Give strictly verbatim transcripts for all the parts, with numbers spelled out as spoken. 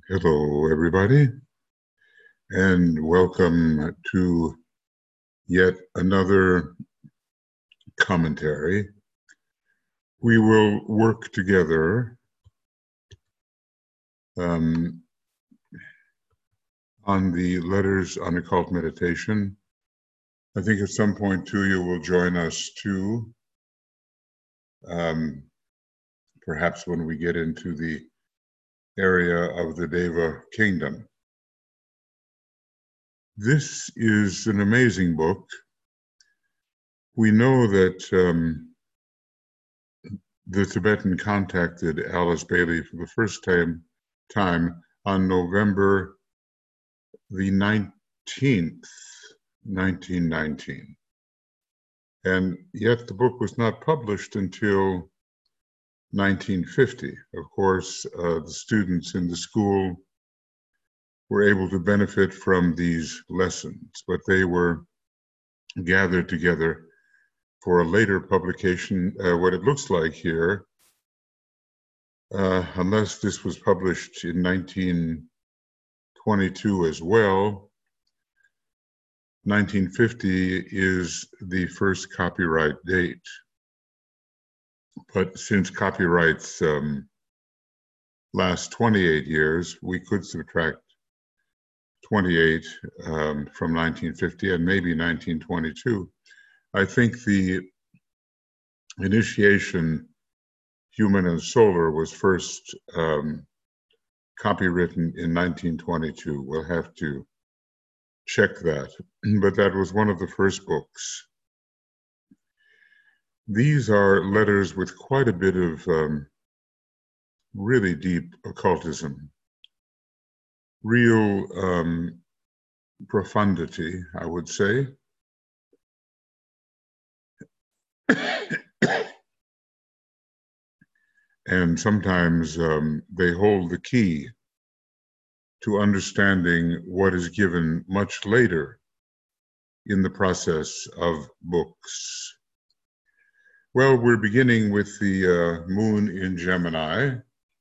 Hello, everybody, and welcome to yet another commentary. We will work together um, on the Letters on Occult Meditation. I think at some point, too, you will join us, too, um, perhaps when we get into the area of the Deva Kingdom. This is an amazing book. We know that um, the Tibetan contacted Alice Bailey for the first time, time on November the nineteenth, nineteen nineteen. And yet the book was not published until nineteen fifty. Of course, uh, the students in the school were able to benefit from these lessons, but they were gathered together for a later publication. Uh, what it looks like here, uh, unless this was published in nineteen twenty-two as well, nineteen fifty is the first copyright date. But since copyrights um, last twenty-eight years, we could subtract twenty-eight um, from nineteen fifty and maybe nineteen twenty-two. I think the initiation, Human and Solar, was first um, copywritten in nineteen twenty-two. We'll have to check that, but that was one of the first books. These are letters with quite a bit of um, really deep occultism, real um, profundity, I would say. And sometimes um, they hold the key to understanding what is given much later in the process of books. Well, we're beginning with the uh, moon in Gemini.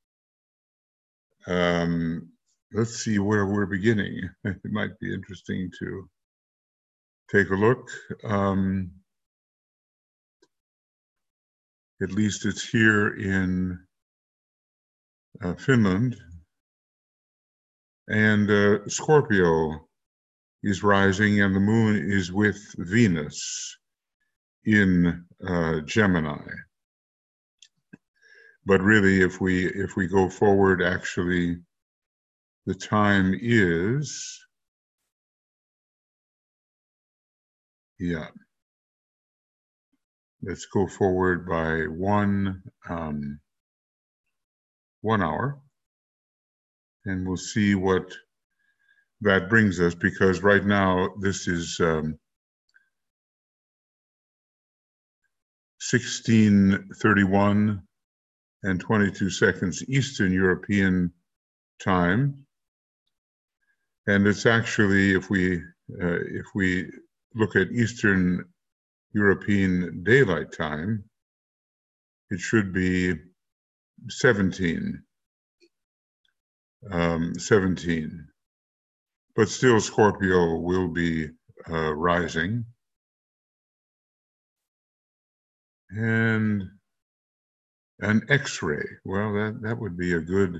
Um, let's see where we're beginning. It might be interesting to take a look. Um, at least it's here in uh, Finland. And uh, Scorpio is rising, and the moon is with Venus in uh, Gemini. But really, if we if we go forward, actually, the time is, yeah. Let's go forward by one um, one hour, and we'll see what that brings us. Because right now this is um, sixteen thirty-one and twenty-two seconds Eastern European time, and it's actually, if we uh, if we look at Eastern European Daylight Time, it should be seventeen, um, seventeen. But still, Scorpio will be uh, rising. And an X-ray, well, that, that would be a good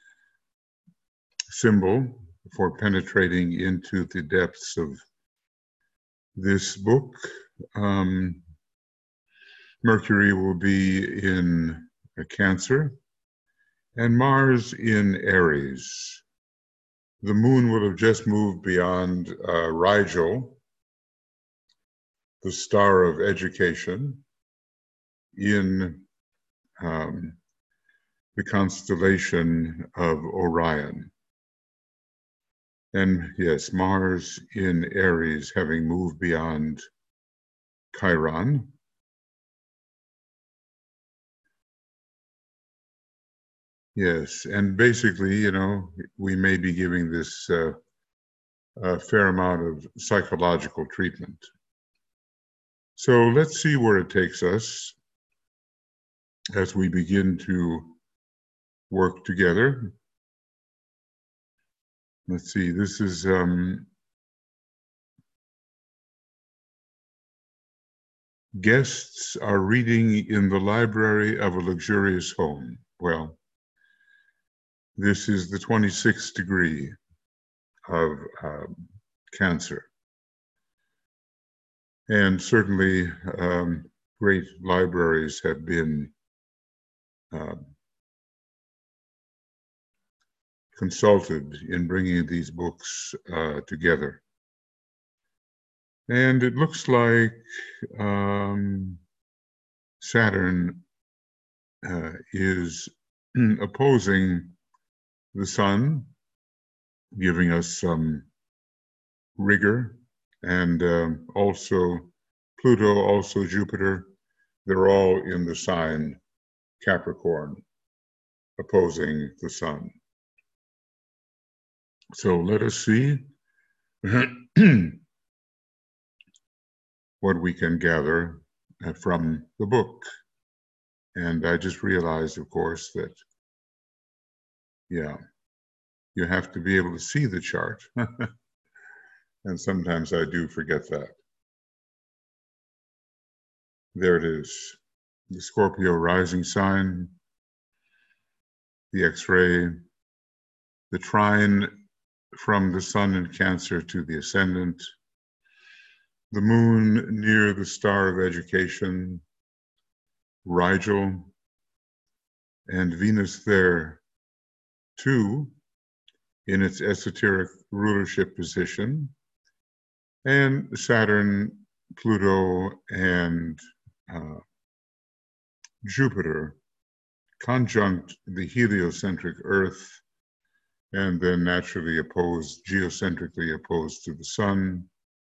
symbol for penetrating into the depths of this book. Um, Mercury will be in a Cancer, and Mars in Aries. The moon will have just moved beyond uh, Rigel, the star of education, in um, the constellation of Orion. And yes, Mars in Aries, having moved beyond Chiron. Yes, and basically, you know, we may be giving this uh, a fair amount of psychological treatment. So let's see where it takes us as we begin to work together. let's see, this is um, guests are reading in the library of a luxurious home. Well, this is the twenty-sixth degree of um, Cancer. And certainly um, great libraries have been uh, consulted in bringing these books uh, together. And it looks like um, Saturn uh, is opposing the Sun, giving us some rigor, and um, also Pluto, also Jupiter. They're all in the sign Capricorn, opposing the Sun. So let us see what we can gather from the book. And I just realized, of course, that, yeah, you have to be able to see the chart. And sometimes I do forget that. There it is, the Scorpio rising sign, the X-ray, the trine from the Sun in Cancer to the ascendant, the moon near the star of education, Rigel, and Venus there too, in its esoteric rulership position, and Saturn, Pluto, and uh, Jupiter conjunct the heliocentric Earth, and then naturally opposed, geocentrically opposed to the Sun.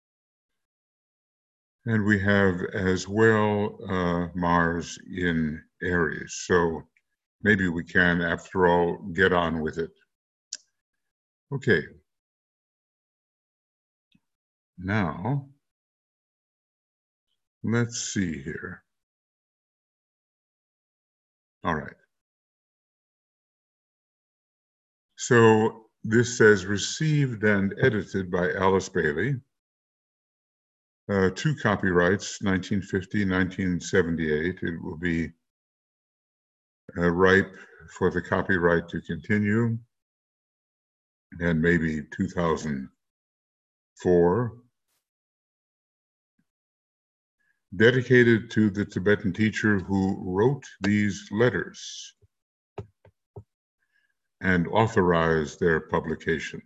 And we have as well uh, Mars in Aries. So maybe we can, after all, get on with it. Okay. Now, let's see here. All right. So this says received and edited by Alice Bailey. Uh, two copyrights, nineteen fifty, nineteen seventy-eight. It will be uh, ripe for the copyright to continue, and maybe two thousand four. Dedicated to the Tibetan teacher who wrote these letters and authorized their publication.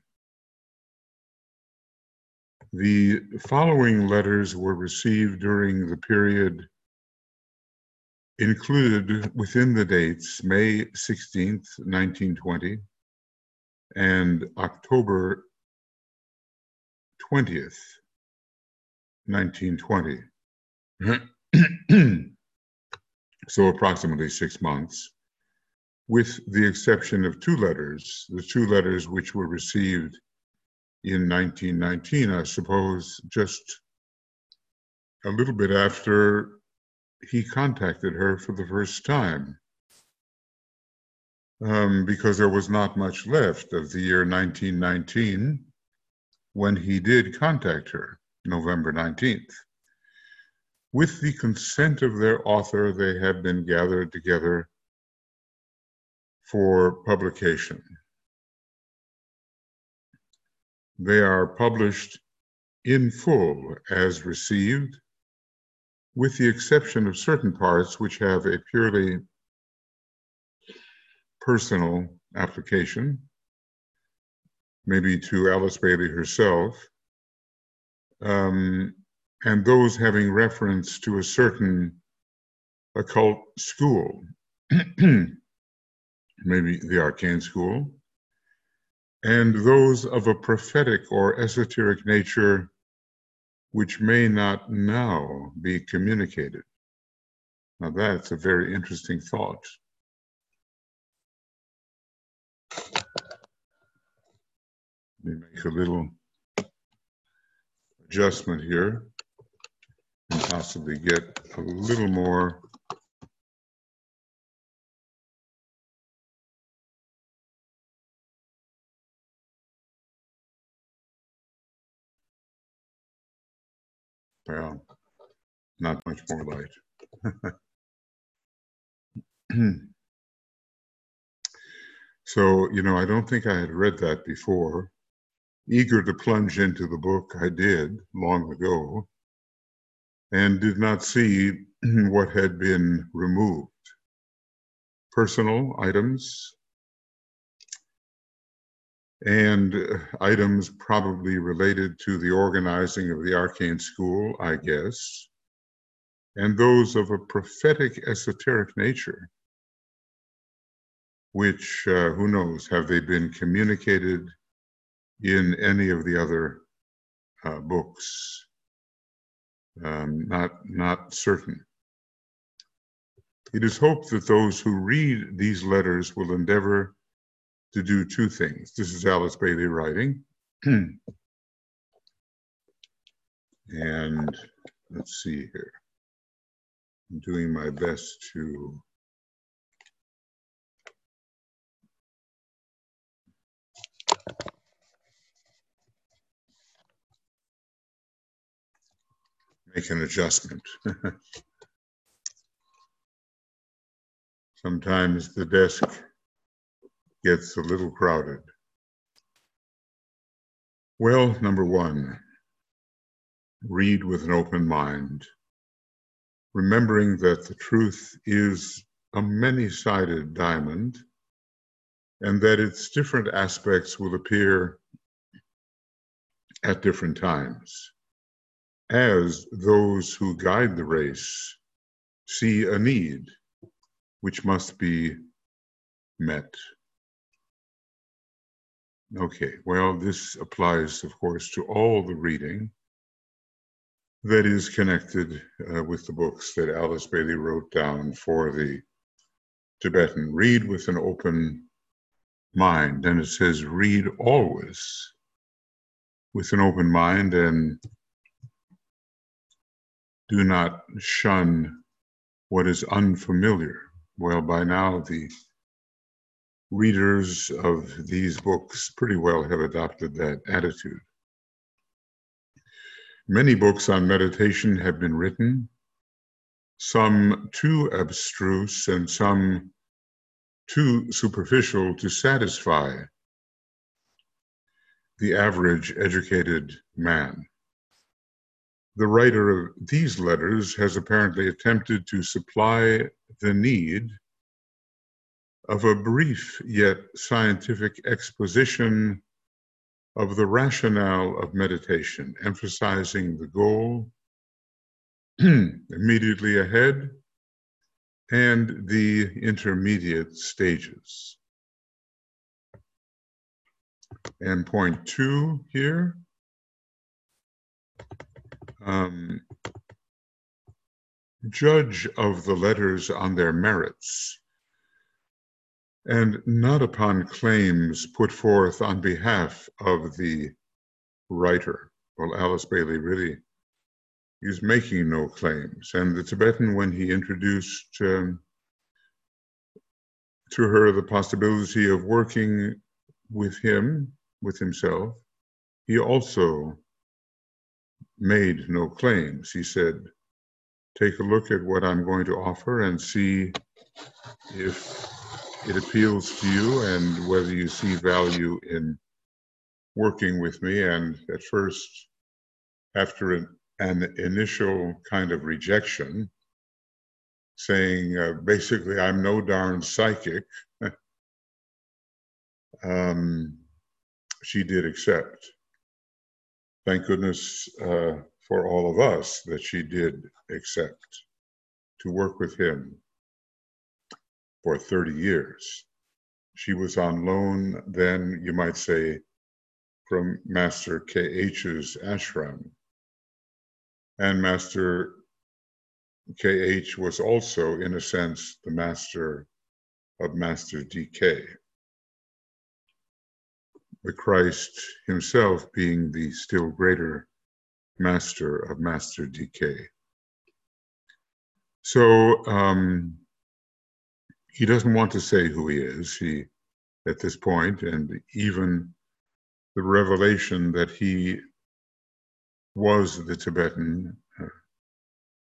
The following letters were received during the period included within the dates May sixteenth, nineteen twenty, and October twentieth, nineteen twenty. So approximately six months, with the exception of two letters, the two letters which were received in nineteen nineteen, I suppose, just a little bit after he contacted her for the first time, um, because there was not much left of the year nineteen nineteen when he did contact her, November nineteenth. With the consent of their author, they have been gathered together for publication. They are published in full as received, with the exception of certain parts which have a purely personal application, maybe to Alice Bailey herself, um, and those having reference to a certain occult school, maybe the arcane school, and those of a prophetic or esoteric nature which may not now be communicated. Now that's a very interesting thought. Let me make a little adjustment here and possibly get a little more Well, not much more light. So, you know, I don't think I had read that before. Eager to plunge into the book, I did long ago, and did not see what had been removed. Personal items and items probably related to the organizing of the Arcane School, I guess, and those of a prophetic, esoteric nature, which, uh, who knows, have they been communicated in any of the other uh, books? Um, not, not certain. It is hoped that those who read these letters will endeavor to do two things. This is Alice Bailey writing. And let's see here. I'm doing my best to make an adjustment. Sometimes the desk gets a little crowded. Well, number one, read with an open mind, remembering that the truth is a many-sided diamond and that its different aspects will appear at different times, as those who guide the race see a need which must be met. Okay, well, this applies, of course, to all the reading that is connected uh, with the books that Alice Bailey wrote down for the Tibetan. Read with an open mind, and it says read always with an open mind, and do not shun what is unfamiliar. Well, by now the readers of these books pretty well have adopted that attitude. Many books on meditation have been written, some too abstruse and some too superficial to satisfy the average educated man. The writer of these letters has apparently attempted to supply the need of a brief yet scientific exposition of the rationale of meditation, emphasizing the goal immediately ahead and the intermediate stages. And point two here, um, judge of the letters on their merits and not upon claims put forth on behalf of the writer. Well, Alice Bailey really is making no claims. And the Tibetan, when he introduced um, to her the possibility of working with him, with himself, he also made no claims. He said, take a look at what I'm going to offer and see if it appeals to you and whether you see value in working with me. And at first, after an, an initial kind of rejection, saying uh, basically, I'm no darn psychic, um, she did accept. Thank goodness uh, for all of us that she did accept to work with him for thirty years. She was on loan then, you might say, from Master K H's ashram. And Master K H was also, in a sense, the master of Master D K. The Christ himself being the still greater master of Master D K. So um, he doesn't want to say who he is, he, at this point, and even the revelation that he was the Tibetan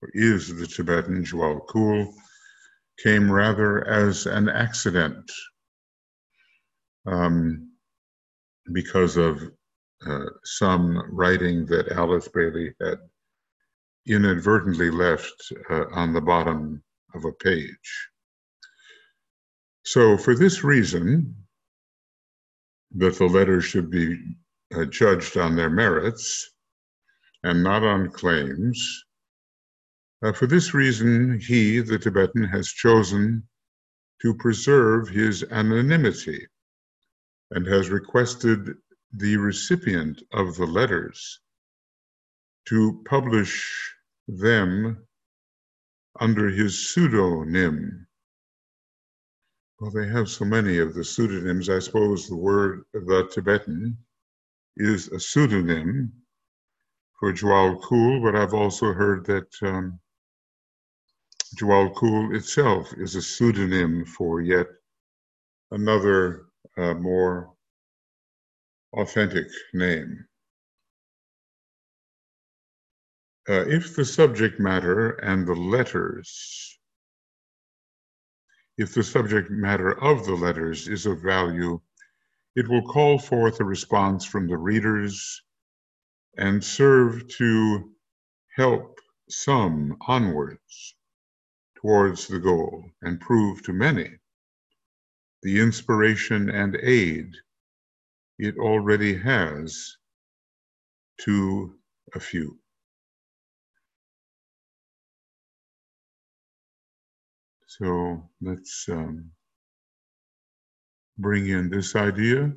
or is the Tibetan Djwhal Khul, came rather as an accident um, because of uh, some writing that Alice Bailey had inadvertently left uh, on the bottom of a page. So for this reason, that the letters should be uh, judged on their merits and not on claims, uh, for this reason, he, the Tibetan, has chosen to preserve his anonymity and has requested the recipient of the letters to publish them under his pseudonym. Well, they have so many of the pseudonyms. I suppose the word, the Tibetan, is a pseudonym for Djwhal Khul, but I've also heard that um, Djwhal Khul itself is a pseudonym for yet another uh, more authentic name. Uh, if the subject matter and the letters, if the subject matter of the letters is of value, it will call forth a response from the readers and serve to help some onwards towards the goal and prove to many the inspiration and aid it already has to a few. So let's um, bring in this idea.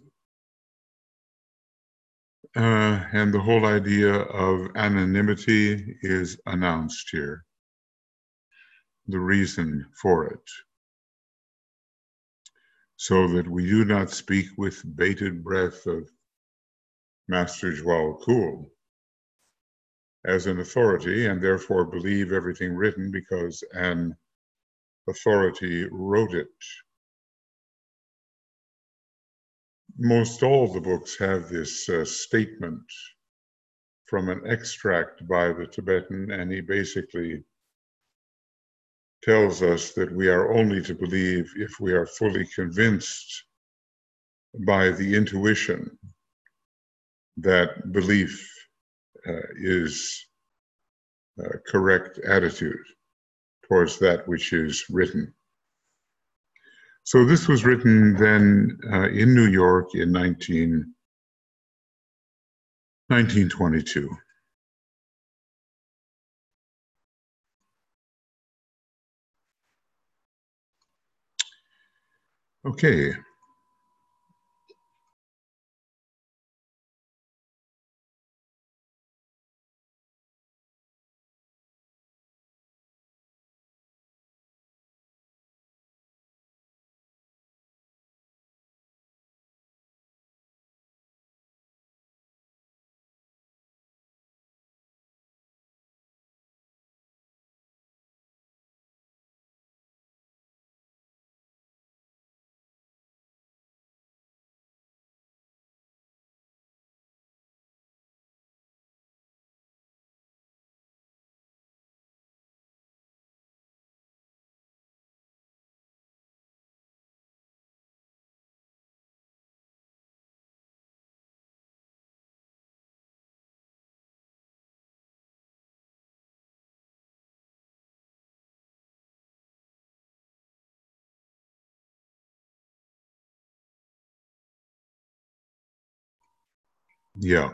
Uh, and the whole idea of anonymity is announced here, the reason for it, so that we do not speak with bated breath of Master Djwhal Khul as an authority and therefore believe everything written because an authority wrote it. Most all the books have this uh, statement from an extract by the Tibetan, and he basically tells us that we are only to believe if we are fully convinced by the intuition that belief uh, is a correct attitude towards that which is written. So this was written then uh, in New York in nineteen twenty-two. Okay. Yeah.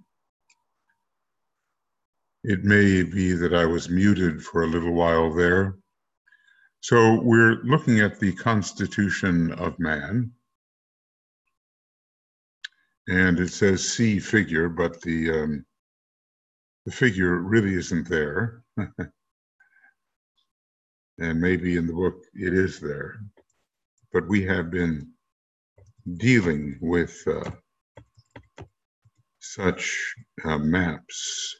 It may be that I was muted for a little while there. So we're looking at the constitution of man. And it says C figure, but the, um, the figure really isn't there. And maybe in the book it is there. But we have been dealing with uh, such uh, maps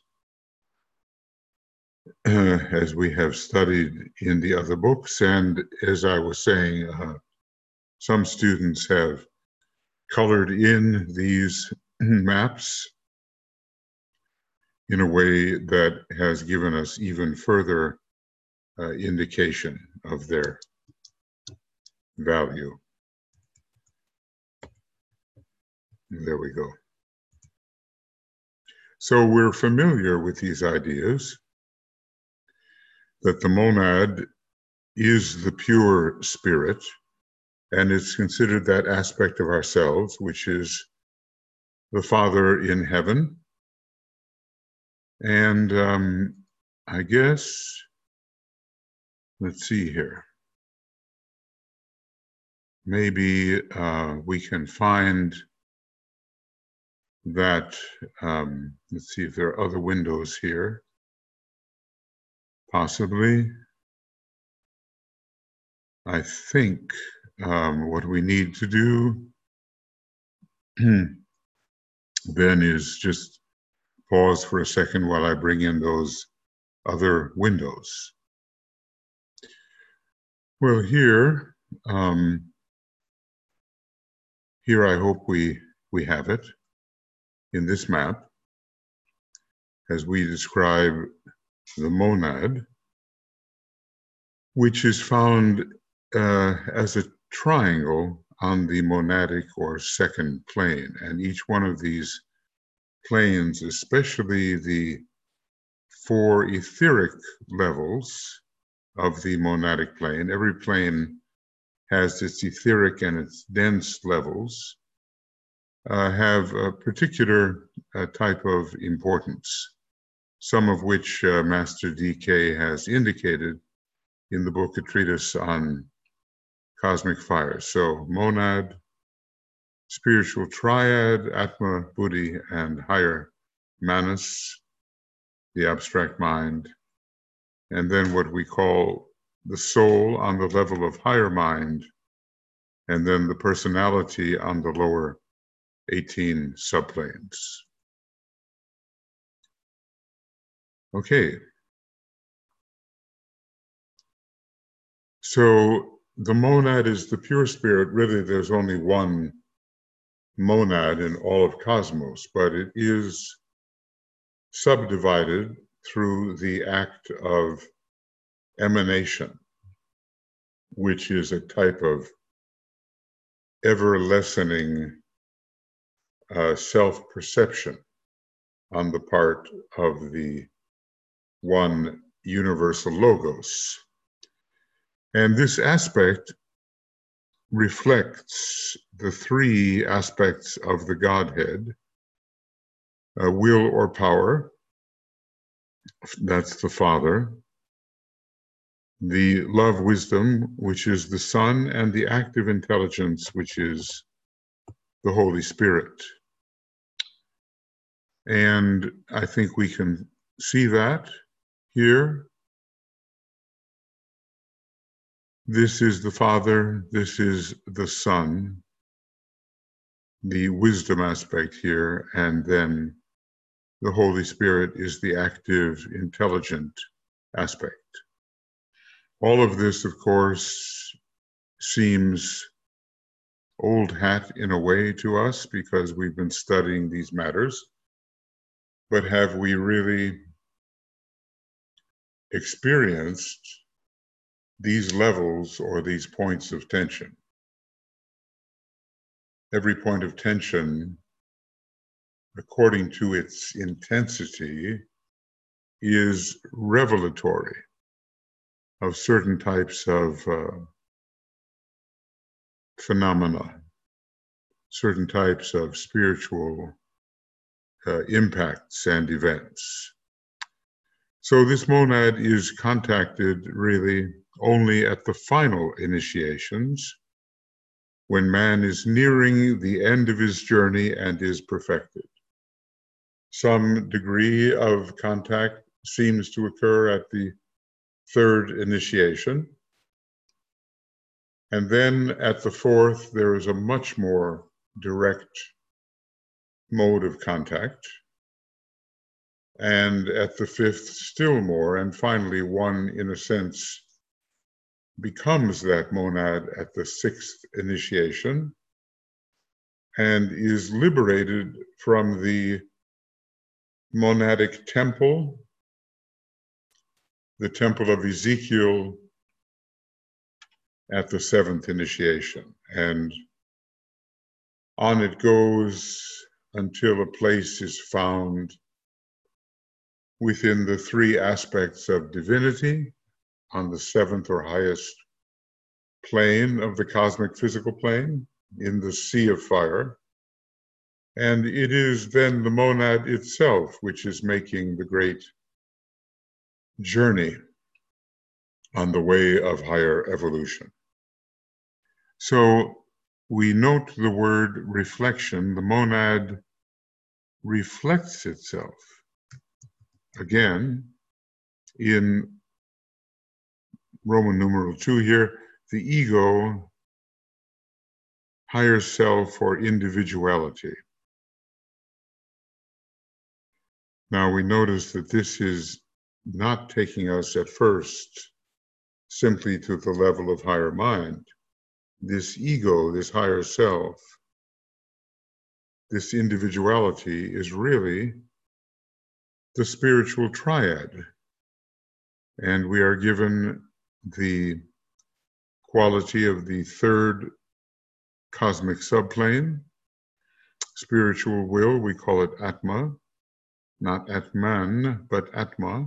uh, as we have studied in the other books. And as I was saying, uh, some students have colored in these maps in a way that has given us even further uh, indication of their value. There we go. So we're familiar with these ideas that the monad is the pure spirit, and it's considered that aspect of ourselves, which is the Father in heaven. And um, I guess, let's see here. Maybe uh, we can find that, um, let's see if there are other windows here, possibly. I think um, what we need to do then is just pause for a second while I bring in those other windows. Well, here, um, here I hope we, we have it in this map as we describe the monad, which is found uh, as a triangle on the monadic or second plane. And each one of these planes, especially the four etheric levels of the monadic plane, every plane has its etheric and its dense levels, uh, have a particular uh, type of importance, some of which uh, Master D K has indicated in the book, A Treatise on Cosmic Fire. So monad, spiritual triad, Atma, Buddhi, and higher Manas, the abstract mind, and then what we call the soul on the level of higher mind, and then the personality on the lower eighteen subplanes. Okay. So the monad is the pure spirit. Really, there's only one monad in all of cosmos, but it is subdivided through the act of emanation, which is a type of ever-lessening uh, self-perception on the part of the one universal logos. And this aspect reflects the three aspects of the Godhead, uh, will or power, that's the Father, the love wisdom, which is the Son, and the active intelligence, which is the Holy Spirit. And I think we can see that here. This is the Father, this is the Son, the wisdom aspect here, and then the Holy Spirit is the active, intelligent aspect. All of this, of course, seems old hat in a way to us because we've been studying these matters, but have we really experienced these levels or these points of tension? Every point of tension, according to its intensity, is revelatory of certain types of uh, phenomena, certain types of spiritual uh, impacts and events. So this monad is contacted really only at the final initiations, when man is nearing the end of his journey and is perfected. Some degree of contact seems to occur at the third initiation. And then at the fourth, there is a much more direct mode of contact. And at the fifth, still more. And finally, one, in a sense, becomes that monad at the sixth initiation and is liberated from the monadic temple, the temple of Ezekiel at the seventh initiation. And on it goes until a place is found within the three aspects of divinity on the seventh or highest plane of the cosmic physical plane, in the sea of fire. And it is then the monad itself which is making the great journey on the way of higher evolution. So we note the word reflection. The monad reflects itself. Again, in Roman numeral two here, the ego, higher self or individuality. Now we notice that this is not taking us at first simply to the level of higher mind. This ego, this higher self, this individuality is really the spiritual triad. And we are given the quality of the third cosmic subplane, spiritual will, we call it Atma, not Atman, but Atma.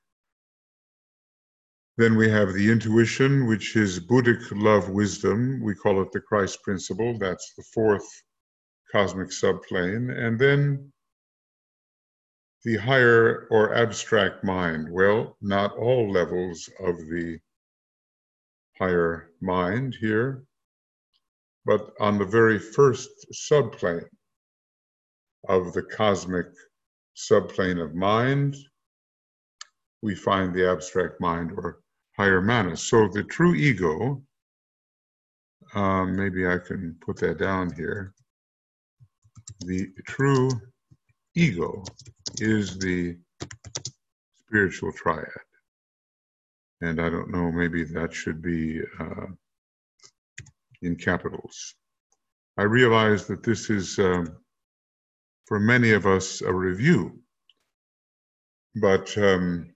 Then we have the intuition, which is Buddhic love wisdom. We call it the Christ principle. That's the fourth cosmic subplane. And then the higher or abstract mind. Well, not all levels of the higher mind here, but on the very first subplane of the cosmic subplane of mind, we find the abstract mind or higher manas. So the true ego, um, maybe I can put that down here. The true ego is the spiritual triad. And I don't know, maybe that should be uh, in capitals. I realize that this is, um, for many of us, a review. But um,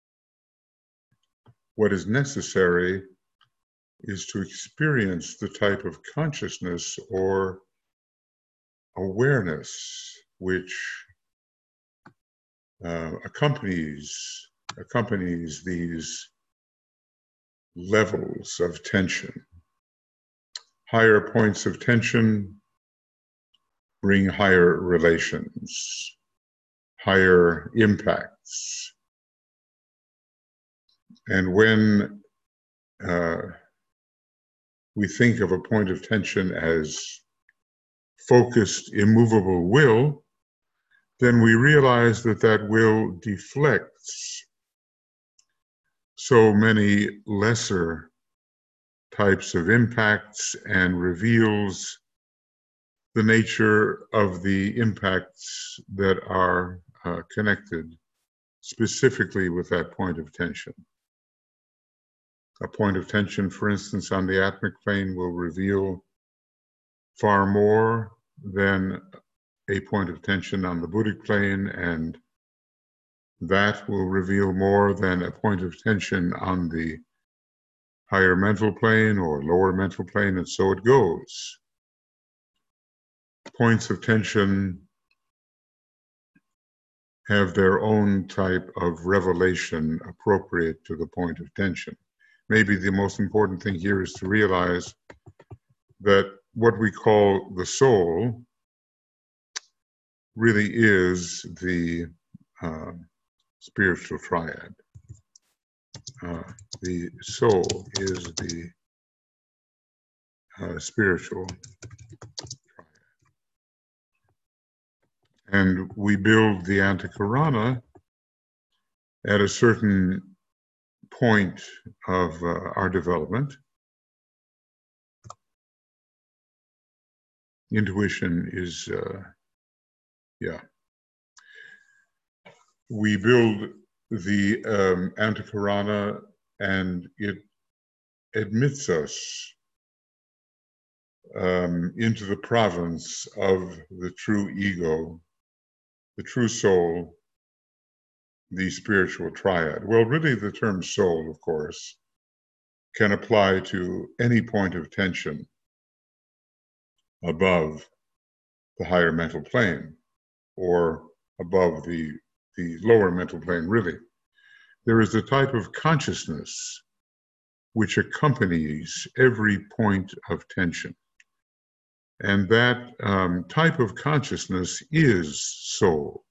what is necessary is to experience the type of consciousness or awareness which uh, accompanies accompanies these levels of tension. Higher points of tension bring higher relations, higher impacts. And when uh, we think of a point of tension as focused, immovable will, then we realize that that will deflects so many lesser types of impacts and reveals the nature of the impacts that are uh, connected specifically with that point of tension. A point of tension, for instance, on the atmic plane will reveal far more than a point of tension on the Buddhic plane, and that will reveal more than a point of tension on the higher mental plane or lower mental plane, and so it goes. Points of tension have their own type of revelation appropriate to the point of tension. Maybe the most important thing here is to realize that what we call the soul really is the uh, spiritual triad. Uh, the soul is the uh, spiritual triad. And we build the Antakarana at a certain point of uh, our development. Intuition is, uh, yeah. We build the um, Antakarana, and it admits us um, into the province of the true ego, the true soul, the spiritual triad? Well, really the term soul, of course, can apply to any point of tension above the higher mental plane or above the, the lower mental plane, really. There is a type of consciousness which accompanies every point of tension. And that um, type of consciousness is soul.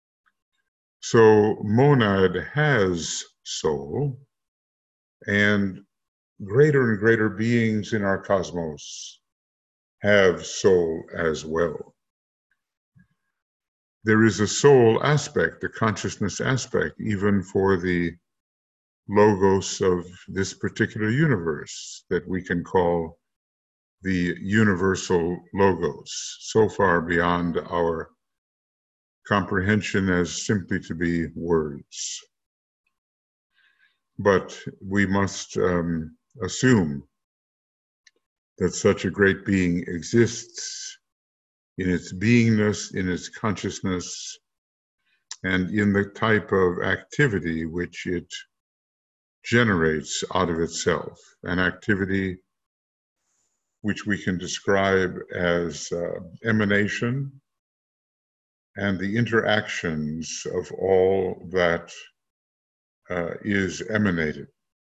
So monad has soul, and greater and greater beings in our cosmos have soul as well. There is a soul aspect, a consciousness aspect, even for the logos of this particular universe that we can call the universal logos, so far beyond our comprehension as simply to be words. But we must um, assume that such a great being exists in its beingness, in its consciousness, and in the type of activity which it generates out of itself, an activity which we can describe as uh, emanation and the interactions of all that uh, is emanated.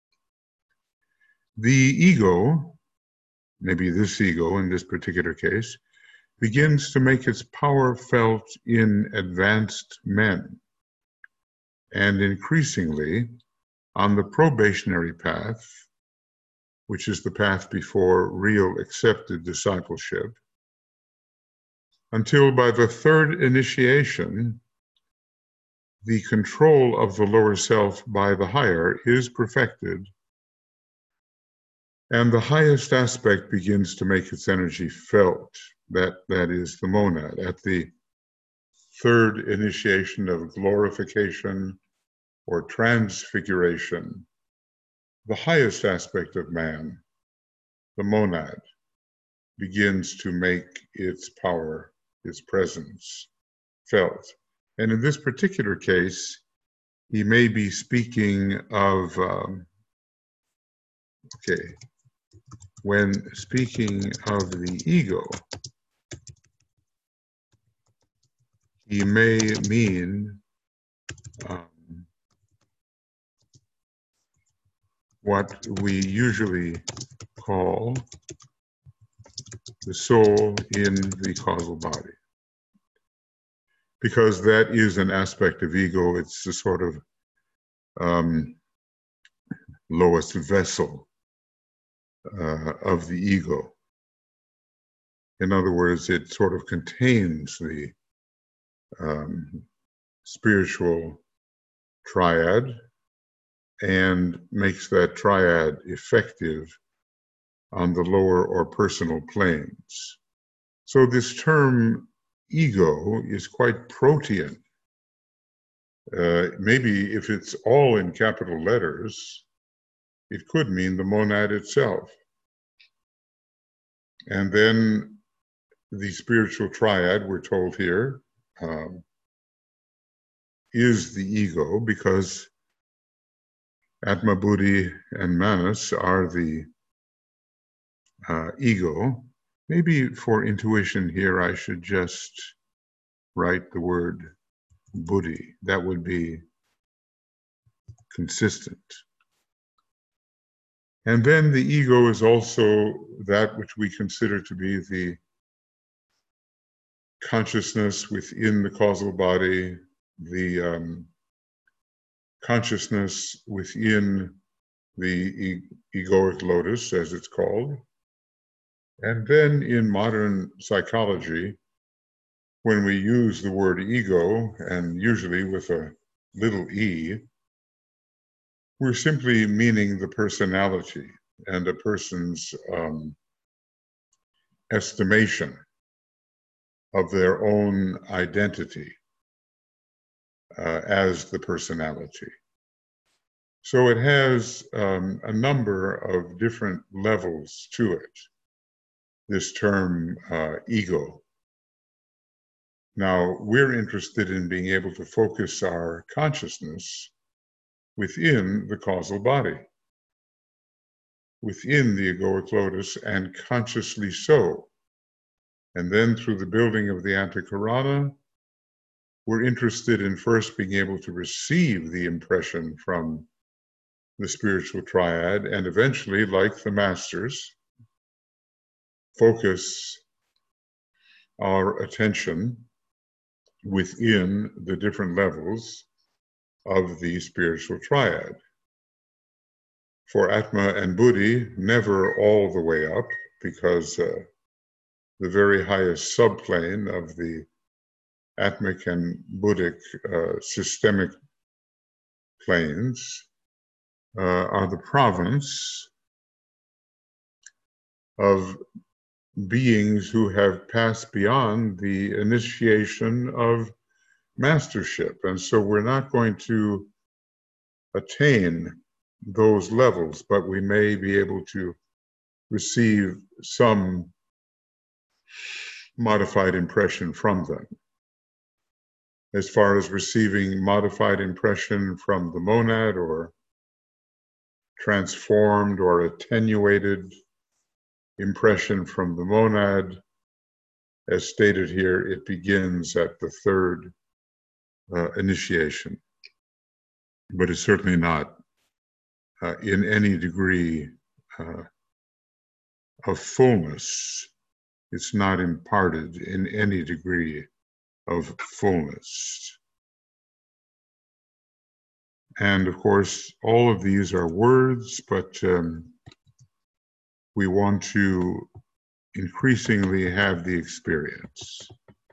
The ego, maybe this ego in this particular case, begins to make its power felt in advanced men, and increasingly on the probationary path, which is the path before real accepted discipleship, until by the third initiation, the control of the lower self by the higher is perfected, and the highest aspect begins to make its energy felt. That, that is the monad. At the third initiation of glorification or transfiguration, the highest aspect of man, the monad, begins to make its power, its presence felt. And in this particular case, he may be speaking of, um, okay, when speaking of the ego, he may mean um, what we usually call the soul in the causal body. Because that is an aspect of ego, it's the sort of um, lowest vessel uh, of the ego. In other words, it sort of contains the um, spiritual triad and makes that triad effective on the lower or personal planes. So this term ego is quite protean. Uh, maybe if it's all in capital letters, it could mean the monad itself. And then the spiritual triad, we're told here, um, is the ego, because Atma, Buddhi, and Manas are the uh, ego. Maybe for intuition here, I should just write the word Buddhi. That would be consistent. And then the ego is also that which we consider to be the consciousness within the causal body, the um, consciousness within the e egoic lotus, as it's called. And then in modern psychology, when we use the word ego, and usually with a little e, we're simply meaning the personality and a person's um, estimation of their own identity uh, as the personality. So it has um, a number of different levels to it, this term uh, ego. Now, we're interested in being able to focus our consciousness within the causal body, within the egoic lotus, and consciously so. And then through the building of the Antakarana, we're interested in first being able to receive the impression from the spiritual triad, and eventually, like the masters, focus our attention within the different levels of the spiritual triad. For Atma and Buddhi, never all the way up, because uh, the very highest subplane of the Atmic and Buddhic uh, systemic planes uh, are the province of beings who have passed beyond the initiation of mastership. And so we're not going to attain those levels, but we may be able to receive some modified impression from them. As far as receiving modified impression from the monad, or transformed or attenuated impression from the monad, as stated here, it begins at the third uh, initiation, but it's certainly not uh, in any degree uh, of fullness. It's not imparted in any degree of fullness. And of course, all of these are words, but um, we want to increasingly have the experience.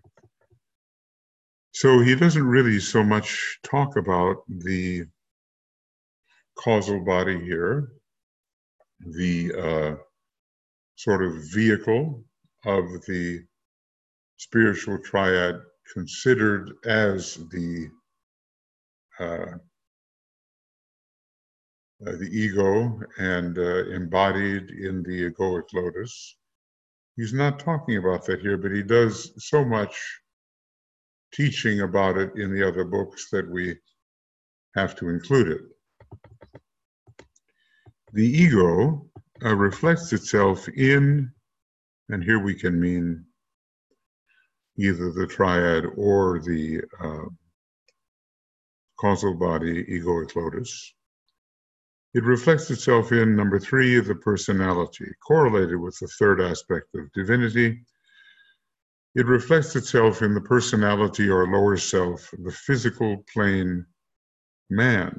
So he doesn't really so much talk about the causal body here, the uh, sort of vehicle of the spiritual triad considered as the uh, uh, the ego and uh, embodied in the egoic lotus. He's not talking about that here, but he does so much teaching about it in the other books that we have to include it. The ego uh, reflects itself in, and here we can mean either the triad or the uh, causal body, egoic lotus. It reflects itself in, number three, the personality, correlated with the third aspect of divinity. It reflects itself in the personality or lower self, the physical plane man.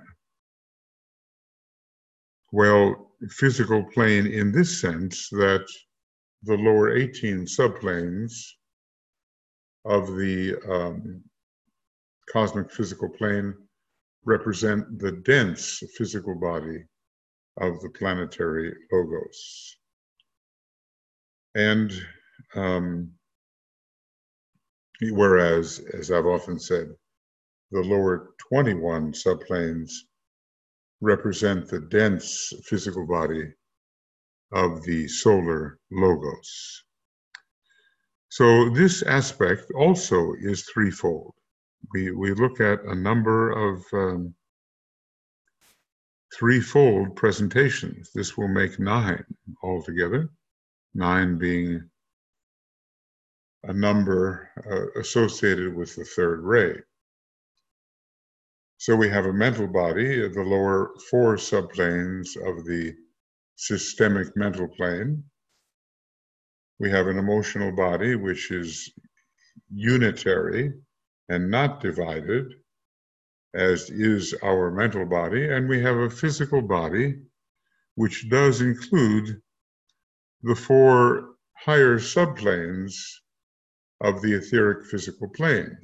Well, physical plane in this sense that the lower eighteen subplanes of the um, cosmic physical plane represent the dense physical body of the planetary logos. And um, whereas, as I've often said, the lower twenty-one subplanes represent the dense physical body of the solar logos. So this aspect also is threefold. We, we look at a number of um, threefold presentations. This will make nine altogether, nine being a number uh, associated with the third ray. So we have a mental body, the lower four subplanes of the systemic mental plane. We have an emotional body, which is unitary and not divided, as is our mental body. And we have a physical body, which does include the four higher subplanes of the etheric physical plane.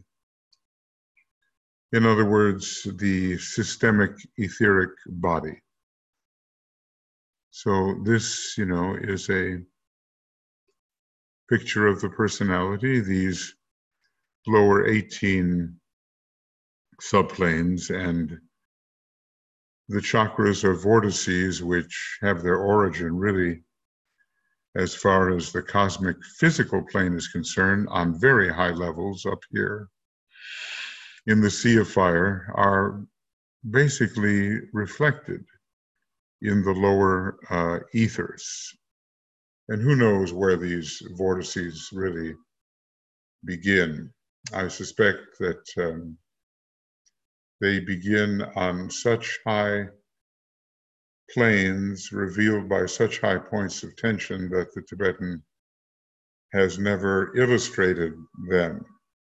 In other words, the systemic etheric body. So this, you know, is a picture of the personality, these lower eighteen subplanes, and the chakras are vortices which have their origin really as far as the cosmic physical plane is concerned, on very high levels up here in the sea of fire, are basically reflected in the lower uh, ethers. And who knows where these vortices really begin. I suspect that um, they begin on such high planes, revealed by such high points of tension, that the Tibetan has never illustrated them.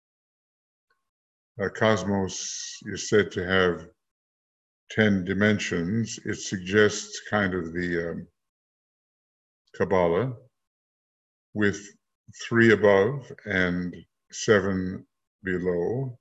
A cosmos is said to have ten dimensions. It suggests kind of the um, Kabbalah, with three above and seven below.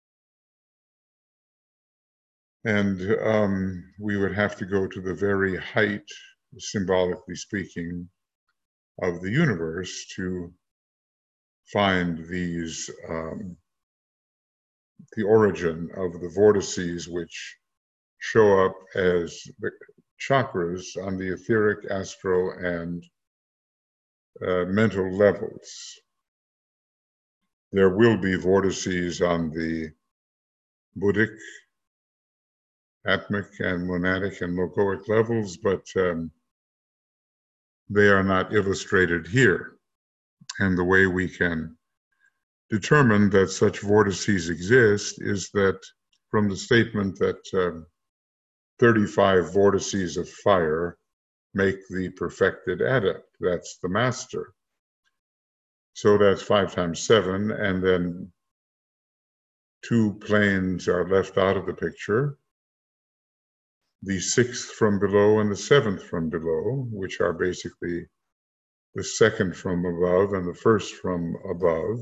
And um, we would have to go to the very height, symbolically speaking, of the universe to find these, um, the origin of the vortices, which show up as the chakras on the etheric, astral, and uh, mental levels. There will be vortices on the Buddhic, atmic, and monadic and logoic levels, but um, they are not illustrated here. And the way we can determine that such vortices exist is that from the statement that um, thirty-five vortices of fire make the perfected adept. That's the master. So that's five times seven, and then two planes are left out of the picture. The sixth from below and the seventh from below, which are basically the second from above and the first from above.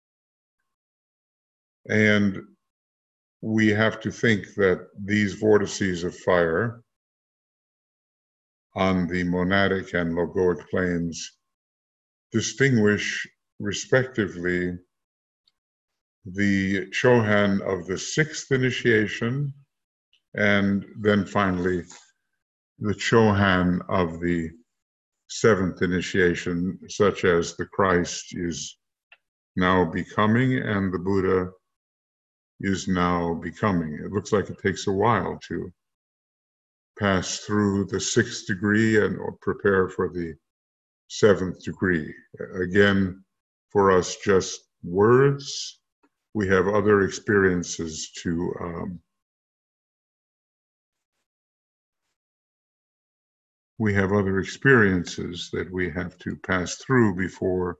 And we have to think that these vortices of fire on the monadic and logoic planes distinguish respectively the Chohan of the sixth initiation, and then finally the Chohan of the seventh initiation, such as the Christ is now becoming and the Buddha is now becoming. It looks like it takes a while to pass through the sixth degree and or prepare for the seventh degree. Again, for us, just words. We have other experiences to um, we have other experiences that we have to pass through before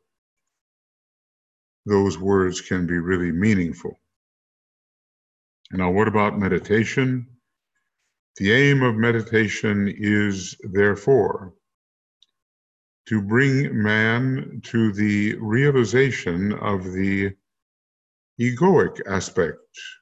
those words can be really meaningful. Now, what about meditation? The aim of meditation is, therefore, to bring man to the realization of the egoic aspect,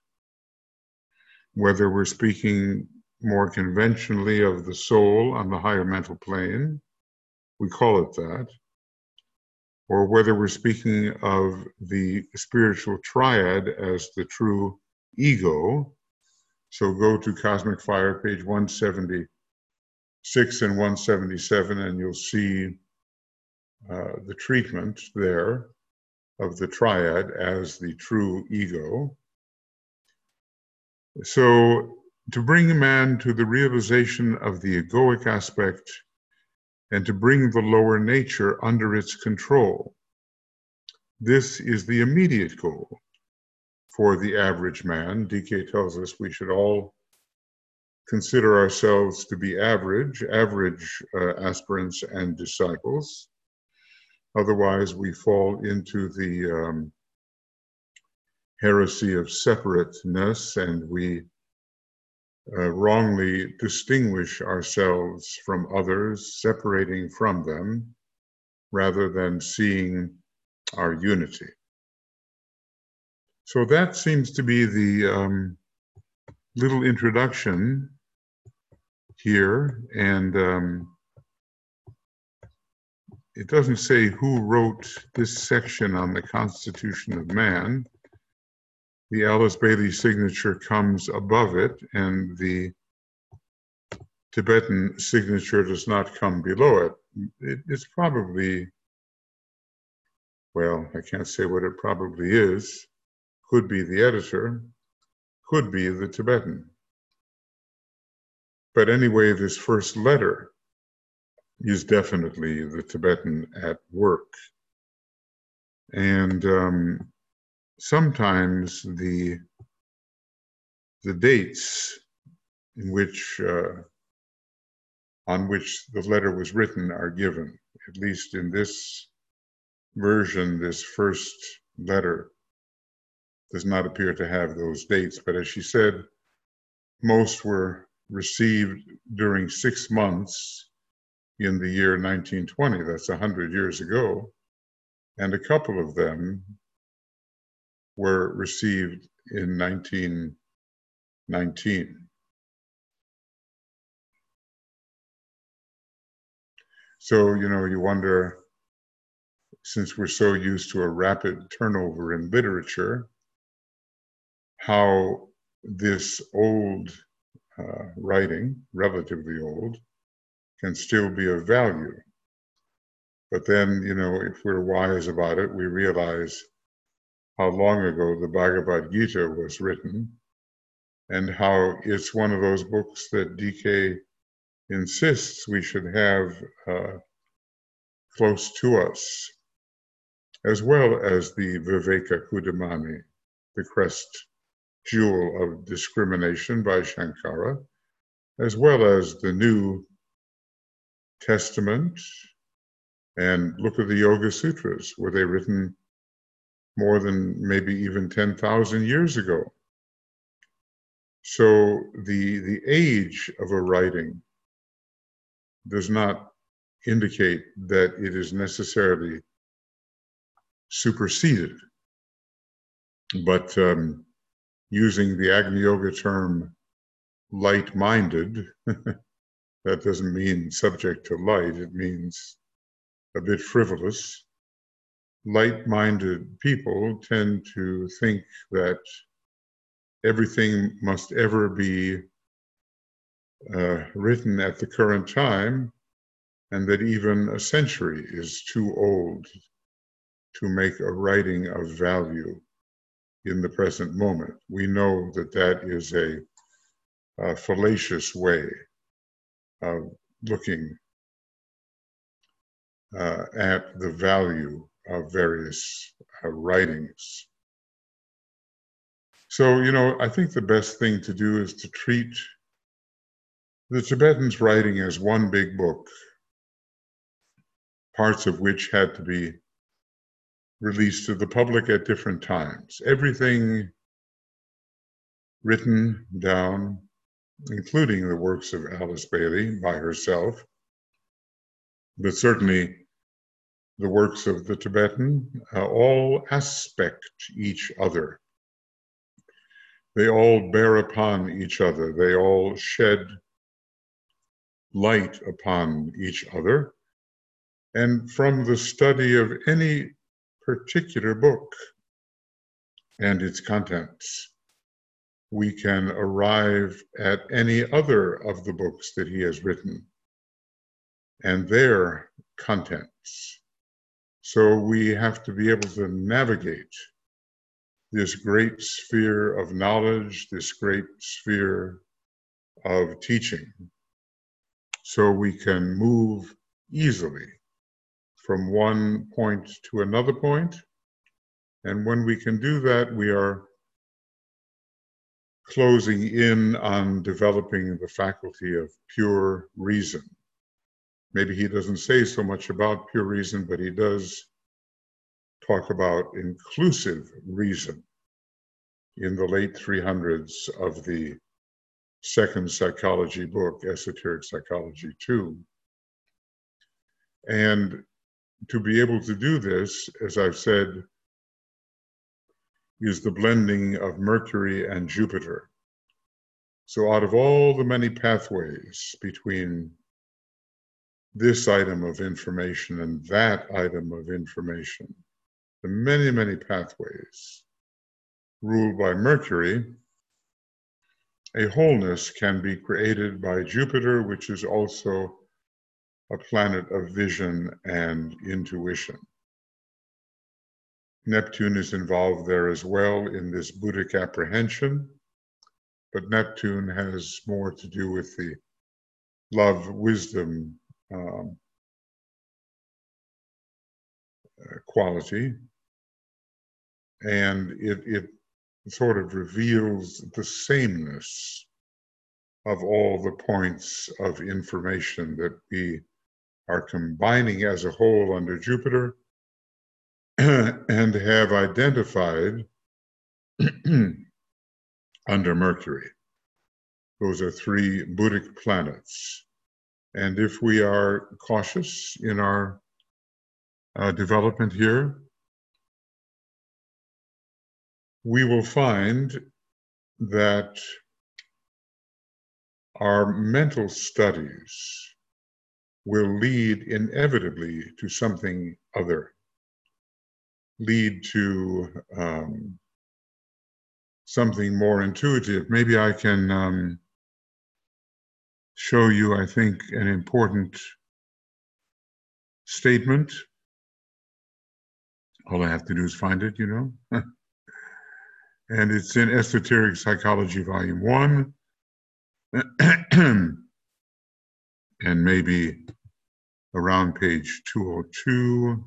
whether we're speaking more conventionally of the soul on the higher mental plane, we call it that, or whether we're speaking of the spiritual triad as the true ego. So go to Cosmic Fire, page one seventy-six and one seventy-seven, and you'll see uh, the treatment there of the triad as the true ego. So to bring a man to the realization of the egoic aspect and to bring the lower nature under its control, this is the immediate goal for the average man. D K tells us we should all consider ourselves to be average, average uh, aspirants and disciples. Otherwise, we fall into the um, heresy of separateness, and we uh, wrongly distinguish ourselves from others, separating from them, rather than seeing our unity. So that seems to be the um, little introduction here, and um, it doesn't say who wrote this section on the Constitution of Man. The Alice Bailey signature comes above it, and the Tibetan signature does not come below it. it, it's probably, well, I can't say what it probably is. Could be the editor, could be the Tibetan. But anyway, this first letter is definitely the Tibetan at work. And um, sometimes the, the dates in which, uh, on which the letter was written are given. At least in this version, this first letter does not appear to have those dates. But as she said, most were received during six months in the year nineteen twenty. That's one hundred years ago. And a couple of them were received in nineteen nineteen. So, you know, you wonder, since we're so used to a rapid turnover in literature, how this old uh, writing, relatively old, can still be of value. But then, you know, if we're wise about it, we realize how long ago the Bhagavad Gita was written and how it's one of those books that D K insists we should have uh, close to us, as well as the Viveka Kudamani, the crest jewel of discrimination by Shankara, as well as the New Testament. And look at the Yoga Sutras. Were they written more than maybe even ten thousand years ago? So the, the age of a writing does not indicate that it is necessarily superseded. But um, using the Agni Yoga term light-minded, that doesn't mean subject to light, it means a bit frivolous. Light-minded people tend to think that everything must ever be uh, written at the current time, and that even a century is too old to make a writing of value in the present moment. We know that that is a, a fallacious way of looking uh, at the value of various uh, writings. So, you know, I think the best thing to do is to treat the Tibetans' writing as one big book, parts of which had to be released to the public at different times. Everything written down, including the works of Alice Bailey by herself, but certainly the works of the Tibetan, uh, all aspect each other. They all bear upon each other. They all shed light upon each other. And from the study of any particular book and its contents, we can arrive at any other of the books that he has written and their contents. So we have to be able to navigate this great sphere of knowledge, this great sphere of teaching, so we can move easily from one point to another point. And when we can do that, we are closing in on developing the faculty of pure reason. Maybe he doesn't say so much about pure reason, but he does talk about inclusive reason in the late three hundreds of the second psychology book, Esoteric Psychology two. And to be able to do this, as I've said, is the blending of Mercury and Jupiter. So out of all the many pathways between this item of information and that item of information, the many, many pathways ruled by Mercury, a wholeness can be created by Jupiter, which is also a planet of vision and intuition. Neptune is involved there as well in this Buddhic apprehension, but Neptune has more to do with the love, wisdom um, uh, quality, and it, it sort of reveals the sameness of all the points of information that we are combining as a whole under Jupiter and have identified under Mercury. Those are three Buddhic planets. And if we are cautious in our uh, development here, we will find that our mental studies will lead inevitably to something other, lead to um, something more intuitive. Maybe I can um, show you, I think, an important statement. All I have to do is find it, you know. And it's in Esoteric Psychology, Volume One, and maybe around page two oh two,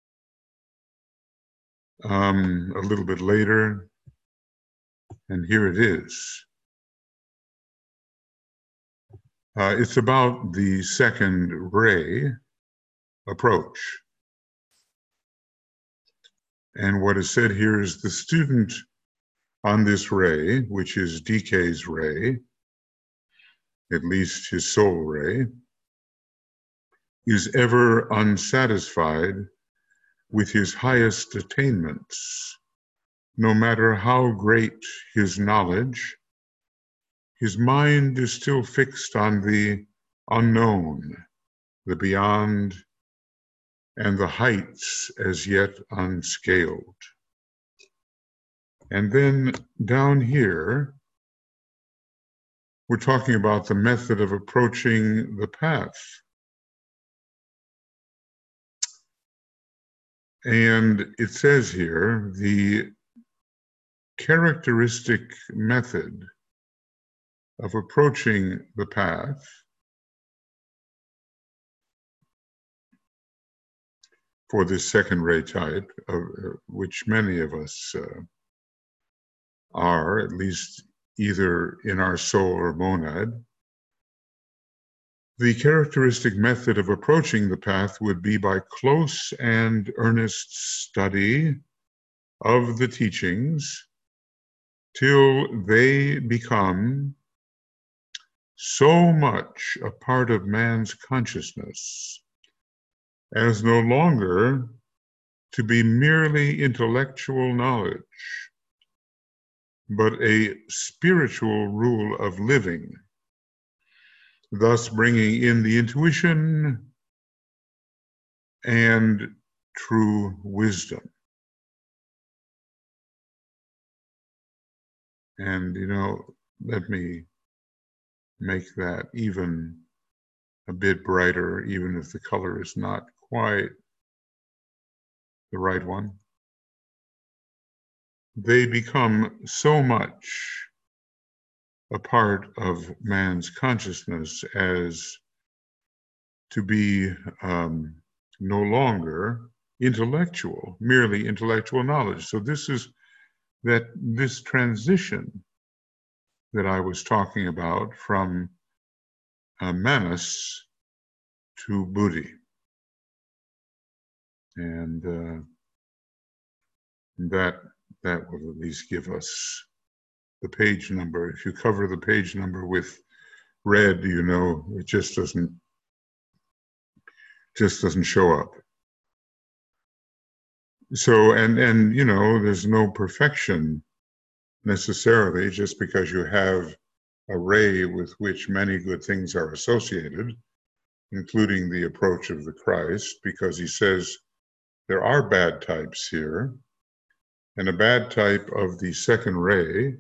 um, a little bit later, and here it is. Uh, it's about the second ray approach. And what is said here is the student on this ray, which is D K's ray, at least his soul ray, is ever unsatisfied with his highest attainments. No matter how great his knowledge, his mind is still fixed on the unknown, the beyond, and the heights as yet unscaled. And then down here, we're talking about the method of approaching the path. And it says here, the characteristic method of approaching the path for this second ray type, of, uh, which many of us uh, are, at least either in our soul or monad, the characteristic method of approaching the path would be by close and earnest study of the teachings till they become so much a part of man's consciousness as no longer to be merely intellectual knowledge, but a spiritual rule of living, thus bringing in the intuition and true wisdom. And, you know, let me make that even a bit brighter, even if the color is not quite the right one. They become so much a part of man's consciousness as to be um, no longer intellectual, merely intellectual knowledge. So this is that this transition that I was talking about from uh, Manas to Buddhi. And uh, that that will at least give us the page number. If you cover the page number with red, you know, it just doesn't just doesn't show up. So, and and you know, there's no perfection necessarily just because you have a ray with which many good things are associated, including the approach of the Christ, because he says there are bad types here, and a bad type of the second ray,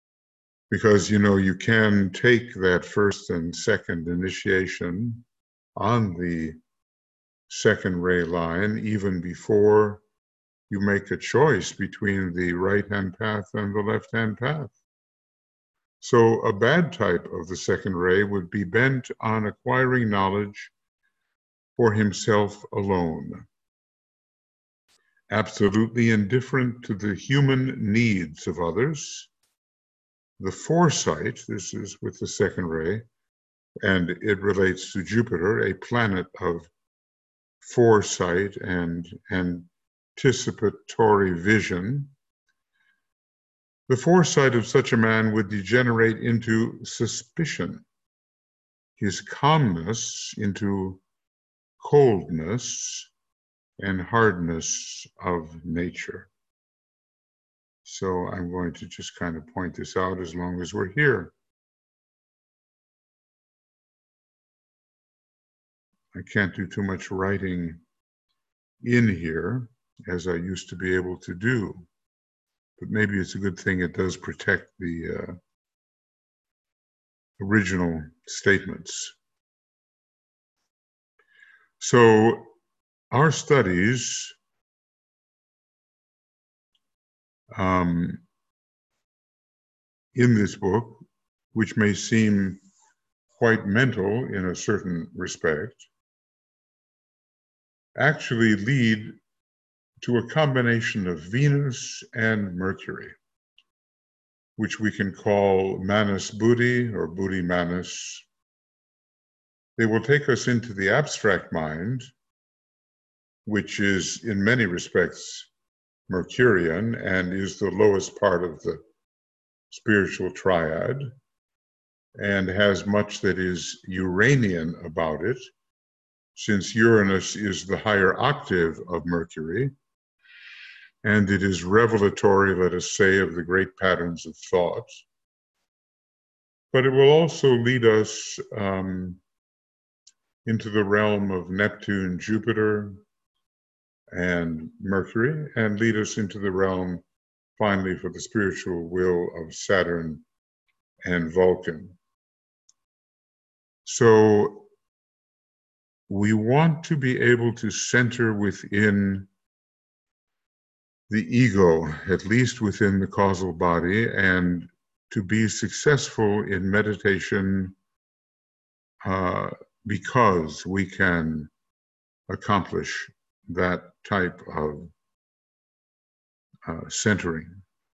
because, you know, you can take that first and second initiation on the second ray line even before you make a choice between the right-hand path and the left-hand path. So a bad type of the second ray would be bent on acquiring knowledge for himself alone, absolutely indifferent to the human needs of others. The foresight, this is with the second ray, and it relates to Jupiter, a planet of foresight and anticipatory vision. The foresight of such a man would degenerate into suspicion, his calmness into coldness and hardness of nature. So I'm going to just kind of point this out as long as we're here. I can't do too much writing in here as I used to be able to do, but maybe it's a good thing it does protect the uh, original statements. So our studies um, in this book, which may seem quite mental in a certain respect, actually lead to a combination of Venus and Mercury, which we can call Manus Buddhi or Buddhi Manus. They will take us into the abstract mind, which is in many respects Mercurian and is the lowest part of the spiritual triad and has much that is Uranian about it, since Uranus is the higher octave of Mercury, and it is revelatory, let us say, of the great patterns of thought. But it will also lead us um, into the realm of Neptune, Jupiter, and Mercury, and lead us into the realm, finally, for the spiritual will of Saturn and Vulcan. So we want to be able to center within the ego, at least within the causal body, and to be successful in meditation uh, because we can accomplish that type of uh, centering.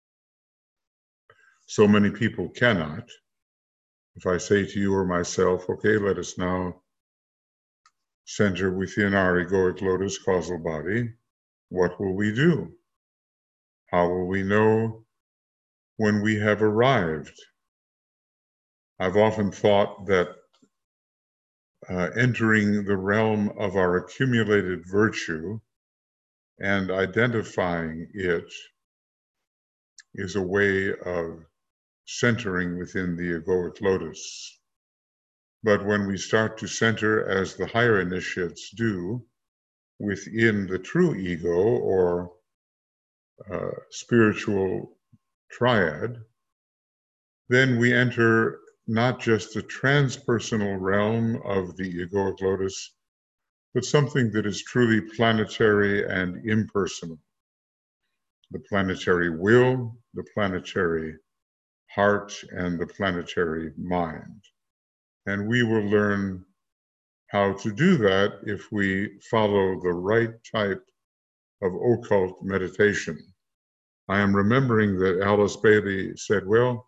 So many people cannot. If I say to you or myself, okay, let us now center within our egoic lotus causal body, what will we do? How will we know when we have arrived? I've often thought that uh, entering the realm of our accumulated virtue and identifying it is a way of centering within the egoic lotus. But when we start to center, as the higher initiates do, within the true ego or uh, spiritual triad, then we enter not just the transpersonal realm of the egoic lotus, but something that is truly planetary and impersonal. The planetary will, the planetary heart, and the planetary mind. And we will learn how to do that if we follow the right type of occult meditation. I am remembering that Alice Bailey said, well,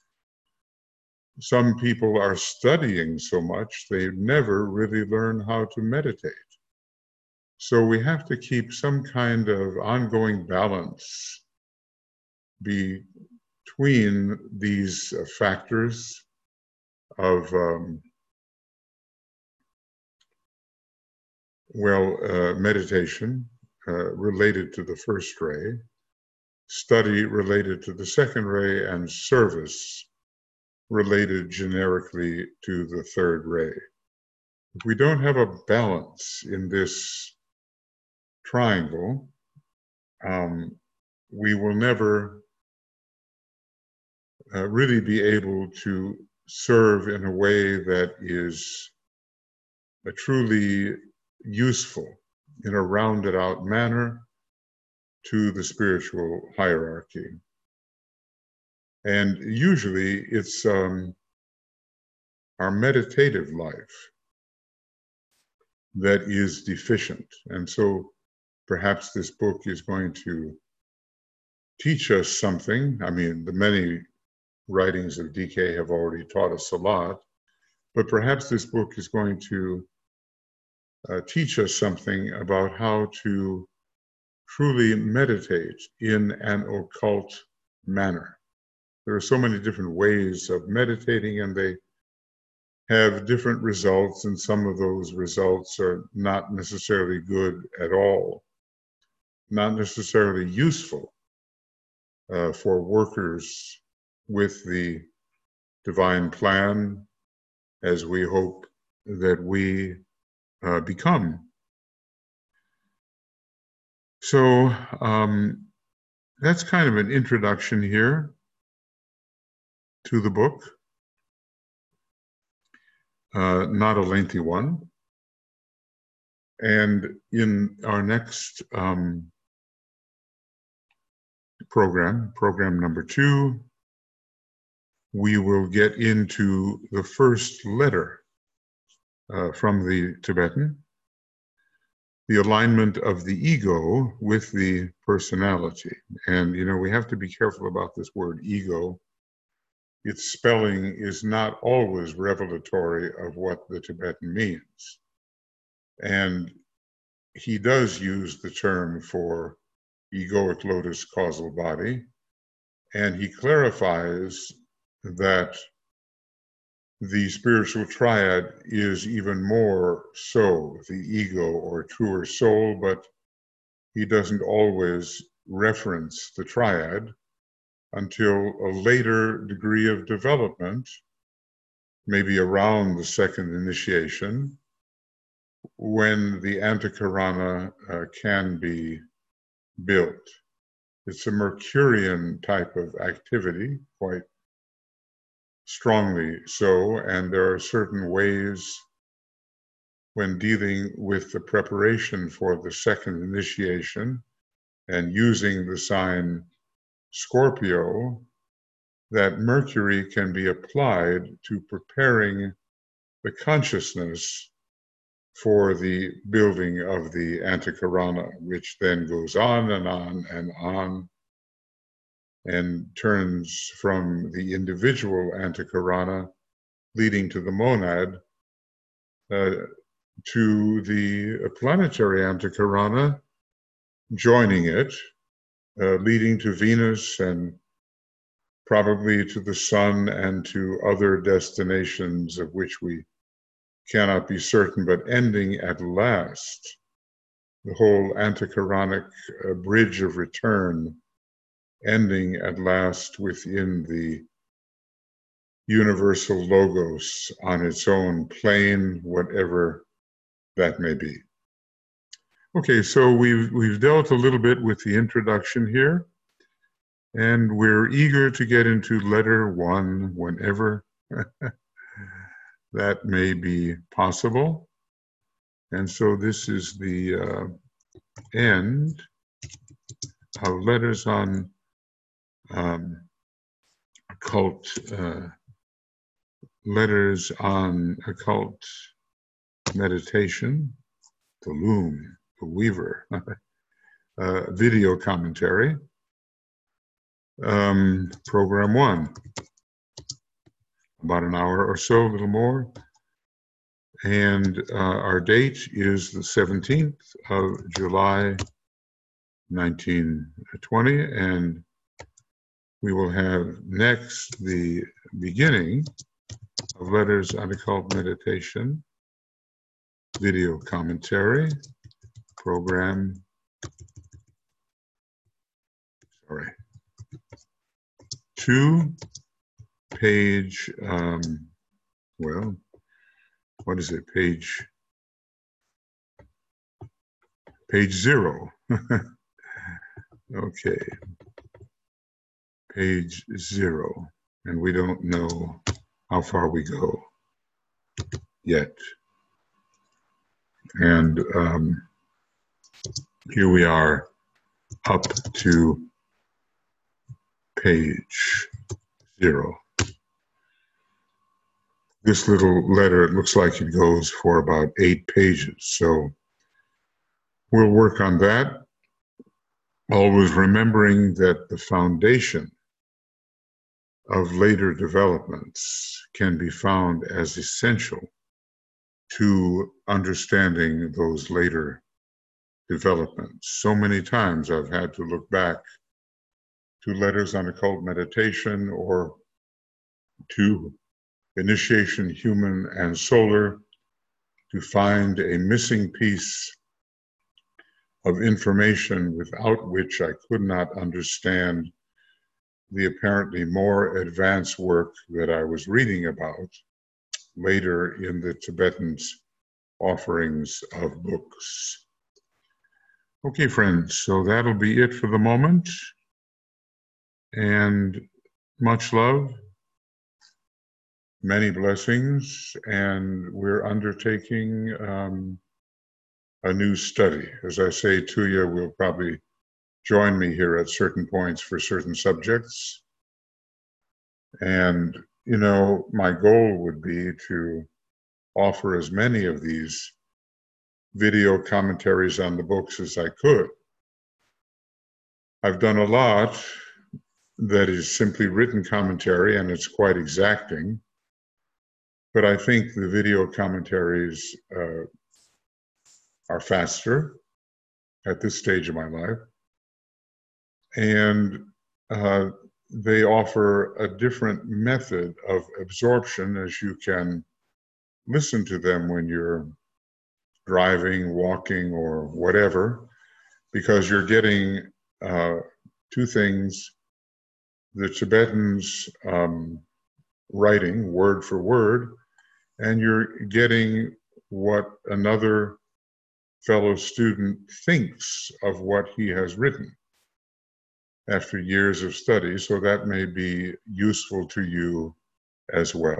some people are studying so much, they never really learn how to meditate. So we have to keep some kind of ongoing balance between these uh, factors of, um, well, uh, meditation uh, related to the first ray, study related to the second ray, and service related generically to the third ray. If we don't have a balance in this triangle, um, we will never uh, really be able to serve in a way that is a truly useful in a rounded out manner to the spiritual hierarchy. And usually it's um, our meditative life that is deficient. And so perhaps this book is going to teach us something. I mean, the many writings of D K have already taught us a lot, but perhaps this book is going to uh, teach us something about how to truly meditate in an occult manner. There are so many different ways of meditating, and they have different results, and some of those results are not necessarily good at all, not necessarily useful uh, for workers with the divine plan, as we hope that we uh, become. So um, that's kind of an introduction here to the book. Uh, not a lengthy one. And in our next um, program, program number two, we will get into the first letter uh, from the Tibetan, the alignment of the ego with the personality. And, you know, we have to be careful about this word ego. Its spelling is not always revelatory of what the Tibetan means. And he does use the term for egoic lotus causal body, and he clarifies that the spiritual triad is even more so, the ego or truer soul, but he doesn't always reference the triad until a later degree of development, maybe around the second initiation, when the Antakarana uh, can be built. It's a Mercurian type of activity, quite strongly so, and there are certain ways when dealing with the preparation for the second initiation and using the sign Scorpio, that Mercury can be applied to preparing the consciousness for the building of the Antakarana, which then goes on and on and on and turns from the individual Antakarana leading to the monad uh, to the planetary Antakarana joining it, uh, leading to Venus and probably to the sun and to other destinations of which we cannot be certain, but ending at last the whole Antakaranic uh, bridge of return, ending at last within the universal logos on its own plane, whatever that may be. Okay, so we've, we've dealt a little bit with the introduction here, and we're eager to get into letter one whenever that may be possible. And so this is the uh, end of letters on um, occult, uh, letters on occult meditation, the loom, the weaver, uh, video commentary, um, program one, about an hour or so, a little more. And uh, our date is the seventeenth of July, nineteen twenty, and we will have next the beginning of Letters on Occult Meditation, video commentary, program, sorry, two, page, um, well, what is it, page, page zero. Okay, page zero, and we don't know how far we go yet. And um, here we are up to page zero. This little letter, it looks like it goes for about eight pages. So we'll work on that, always remembering that the foundation of later developments can be found as essential to understanding those later developments. So many times I've had to look back to letters on occult meditation or to Initiation Human and Solar to find a missing piece of information without which I could not understand the apparently more advanced work that I was reading about later in the Tibetans' offerings of books. Okay, friends, so that'll be it for the moment. And much love, many blessings, and we're undertaking um, a new study. As I say to you, we'll probably join me here at certain points for certain subjects. And, you know, my goal would be to offer as many of these video commentaries on the books as I could. I've done a lot that is simply written commentary, and it's quite exacting. But I think the video commentaries uh, are faster at this stage of my life. And uh, they offer a different method of absorption, as you can listen to them when you're driving, walking, or whatever, because you're getting uh, two things. The Tibetans um, writing word for word, and you're getting what another fellow student thinks of what he has written after years of study, so that may be useful to you as well.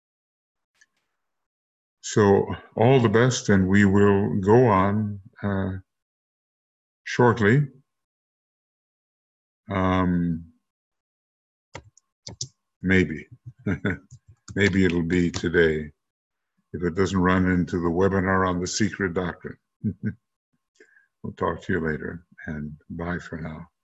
So all the best, and we will go on uh, shortly. Um, maybe. Maybe it'll be today, if it doesn't run into the webinar on the secret doctrine. We'll talk to you later, and bye for now.